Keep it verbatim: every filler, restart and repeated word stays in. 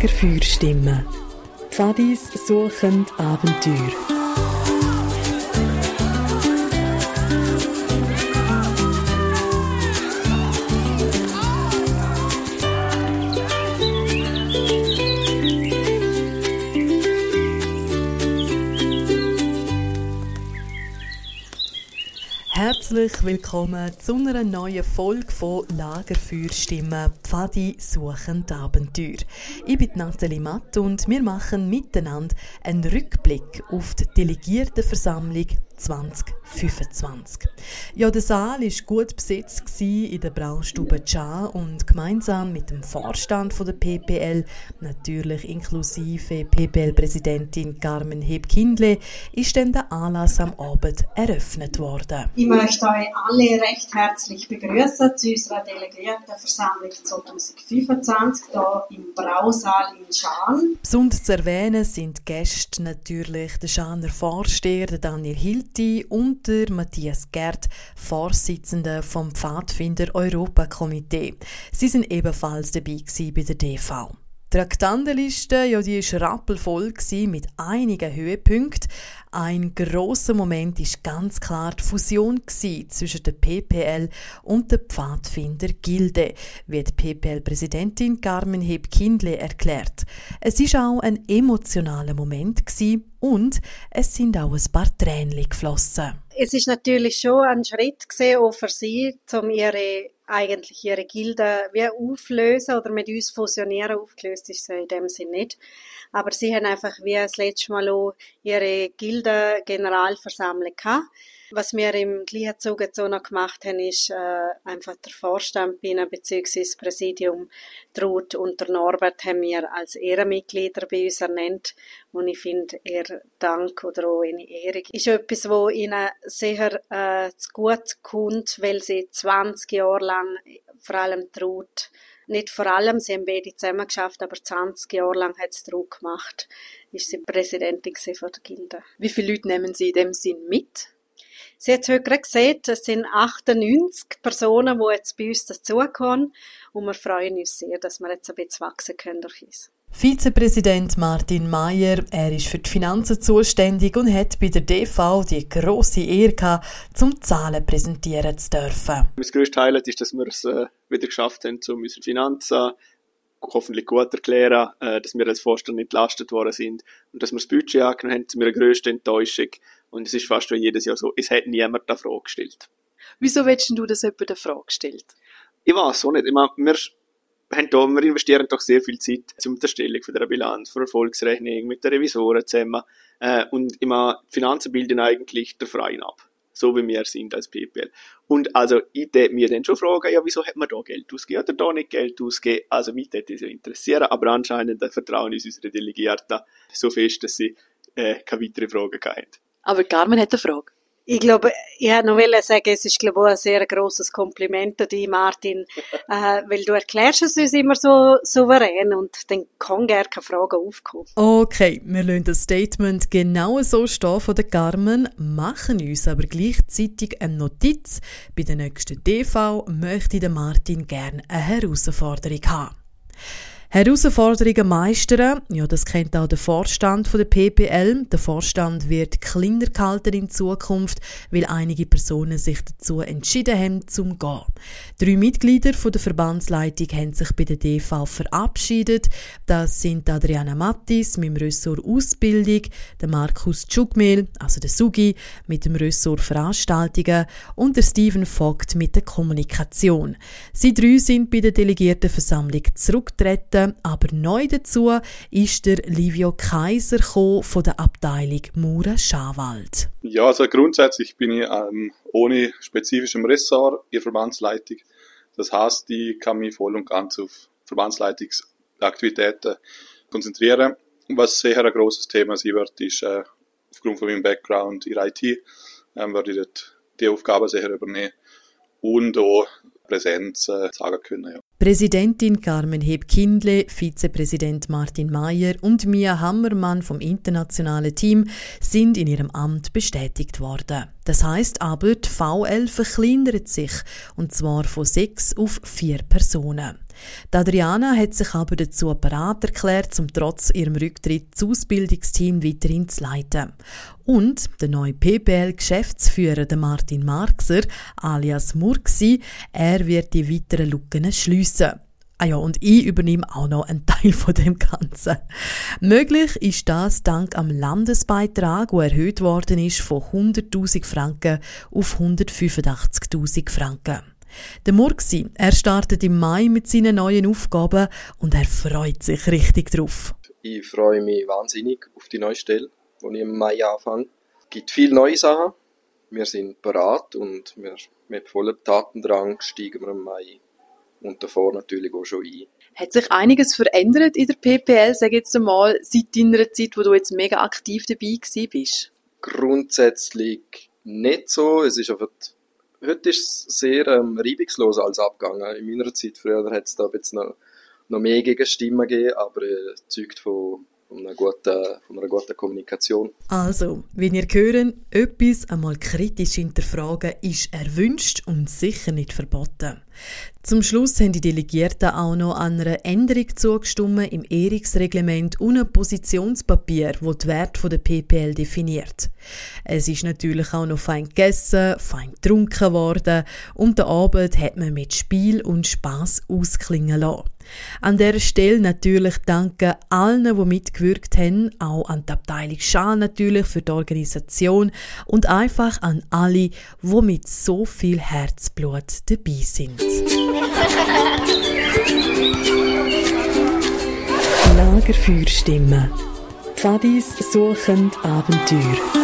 Lagerfeuerstimmen. Pfadis suchen Abenteuer. Herzlich willkommen zu einer neuen Folge von Lagerfeuerstimmen Pfadi suchen Abenteuer. Ich bin Nathalie Matt und wir machen miteinander einen Rückblick auf die Delegiertenversammlung zwanzig fünfundzwanzig. Ja, der Saal war gut besetzt in der Braustube Cha und gemeinsam mit dem Vorstand von der P P L, natürlich inklusive P P L-Präsidentin Carmen Heb-Kindle, ist dann der Anlass am Abend eröffnet worden. Ich möchte euch alle recht herzlich begrüßen zu unserer Delegiertenversammlung zwanzig fünfundzwanzig hier im Brausaal in Schaan. Besonders zu erwähnen sind Gäste natürlich der Schaaner Vorsteher, der Daniel Hilti, und der Matthias Gerd, Vorsitzender vom Pfadfinder-Europakomitee. Sie sind ebenfalls dabei bei der D V. Die Traktandenliste, ja, die war rappelvoll mit einigen Höhepunkten. Ein grosser Moment war ganz klar die Fusion zwischen der P P L und der Pfadfinder-Gilde, wie die P P L-Präsidentin Carmen Heb-Kindle erklärt. Es war auch ein emotionaler Moment und es sind auch ein paar Tränen geflossen. Es ist natürlich schon ein Schritt gewesen, auch für sie, um ihre eigentlich ihre Gilde wie auflösen oder mit uns fusionieren. Aufgelöst ist sie in dem Sinn nicht. Aber sie haben einfach wie das letzte Mal auch ihre Gilde-Generalversammlung gehabt. Was wir im gleichen Zuge jetzt auch noch gemacht haben, ist äh, einfach der Vorstand bzw. das Präsidium, Ruth und der Norbert haben wir als Ehrenmitglieder bei uns ernannt. Und ich finde, ihr Dank oder auch eine Ehrung ist etwas, wo ihnen sehr äh, zu gut kommt, weil sie zwanzig Jahre lang, vor allem die Ruth, nicht vor allem, sie haben beide zusammen geschafft, aber zwanzig Jahre lang hat sie Ruth gemacht, ist sie Präsidentin von der Gilde. Wie viele Leute nehmen Sie in dem Sinn mit? Sie hat heute gerade gesehen, es sind achtundneunzig Personen, die jetzt bei uns dazukommen. Und wir freuen uns sehr, dass wir jetzt ein bisschen wachsen können durch uns. Vizepräsident Martin Mayer, er ist für die Finanzen zuständig und hat bei der D V die grosse Ehre gehabt, zum Zahlen präsentieren zu dürfen. Das grösste Highlight ist, dass wir es äh, wieder geschafft haben, um unsere Finanzen hoffentlich gut erklären, äh, dass wir als Vorstand entlastet worden sind und dass wir das Budget angenommen haben, zu meiner grössten Enttäuschung. Und es ist fast wie jedes Jahr so, es hat niemand eine Frage gestellt. Wieso willst du, dass jemand eine Frage stellt? Ich weiß auch nicht. Ich meine, wir, haben da, wir investieren doch sehr viel Zeit zur Erstellung von der Bilanz, von der Erfolgsrechnung, mit den Revisoren zusammen. Äh, und ich meine, die Finanzen bilden eigentlich der Verein ab. So wie wir sind als P P L. Und also, ich würde mir dann schon fragen, ja, wieso hat man da Geld ausgegeben oder da nicht Geld ausgegeben? Also, mich würde das ja interessieren, aber anscheinend vertrauen uns unsere Delegierten so fest, dass sie äh, keine weiteren Fragen haben. Aber Carmen hat eine Frage. Ich glaube, ich wollte noch sagen, es ist, glaube ich, auch ein sehr grosses Kompliment an dich, Martin, äh, weil du erklärst es uns immer so souverän und dann kann gerne keine Fragen aufkommen. Okay, wir lassen das Statement genau so stehen von der Carmen, machen uns aber gleichzeitig eine Notiz. Bei der nächsten D V möchte der Martin gerne eine Herausforderung haben. Herausforderungen meistern, ja, das kennt auch der Vorstand von der P P L. Der Vorstand wird kleiner gehalten in Zukunft, weil einige Personen sich dazu entschieden haben, zum gehen. Drei Mitglieder von der Verbandsleitung haben sich bei der D V verabschiedet. Das sind Adriana Mattis mit dem Ressort Ausbildung, der Markus Tschugmel, also der Sugi, mit dem Ressort Veranstaltungen und der Steven Vogt mit der Kommunikation. Sie drei sind bei der Delegiertenversammlung zurückgetreten. Aber neu dazu ist der Livio Kaiser von der Abteilung Mauren-Schawald. Ja, also grundsätzlich bin ich ähm, ohne spezifischem Ressort in der Verbandsleitung. Das heisst, ich kann mich voll und ganz auf Verbandsleitungsaktivitäten konzentrieren. Was sicher ein grosses Thema sein wird, ist äh, aufgrund von meinem Background in I T, ähm, werde ich dort die Aufgaben sicher übernehmen und auch Präsenz äh, sagen können. Ja. Präsidentin Carmen Heb-Kindle, Vizepräsident Martin Mayer und Mia Hammermann vom internationalen Team sind in ihrem Amt bestätigt worden. Das heisst aber, die V L verkleinert sich, und zwar von sechs auf vier Personen. Die Adriana hat sich aber dazu bereit erklärt, um trotz ihrem Rücktritt das Ausbildungsteam weiterhin zu leiten. Und der neue P P L-Geschäftsführer, der Martin Marxer, alias Murksi, er wird die weiteren Lücken schliessen. Ah ja, und ich übernehme auch noch einen Teil von dem Ganzen. Möglich ist das dank am Landesbeitrag, der erhöht worden ist von hunderttausend Franken auf hundertfünfundachtzigtausend Franken. Der Murksi, er startet im Mai mit seinen neuen Aufgaben und er freut sich richtig drauf. Ich freue mich wahnsinnig auf die neue Stelle, die ich im Mai anfange. Es gibt viele neue Sachen. Wir sind bereit und wir mit vollem Tatendrang steigen wir im Mai und davor natürlich auch schon ein. Hat sich einiges verändert in der P P L, sag jetzt einmal, seit deiner Zeit, wo du jetzt mega aktiv dabei gewesen bist? Grundsätzlich nicht so. Es ist einfach, heute ist es sehr ähm, reibungslos alles abgegangen. In meiner Zeit früher hat es da jetzt noch, noch mehr Gegenstimmen gegeben, aber äh, zeugt von, von, einer guten, von einer guten Kommunikation. Also, wenn ihr hört, etwas einmal kritisch hinterfragen ist erwünscht und sicher nicht verboten. Zum Schluss haben die Delegierten auch noch an einer Änderung zugestimmt im Ehrungsreglement und ein Positionspapier, das die Werte der P P L definiert. Es ist natürlich auch noch fein gegessen, fein getrunken worden und den Abend hat man mit Spiel und Spass ausklingen lassen. An dieser Stelle natürlich danke allen, die mitgewirkt haben, auch an die Abteilung Schal natürlich für die Organisation und einfach an alle, die mit so viel Herzblut dabei sind. Lagerfeuerstimmen. Pfadis suchen Abenteuer.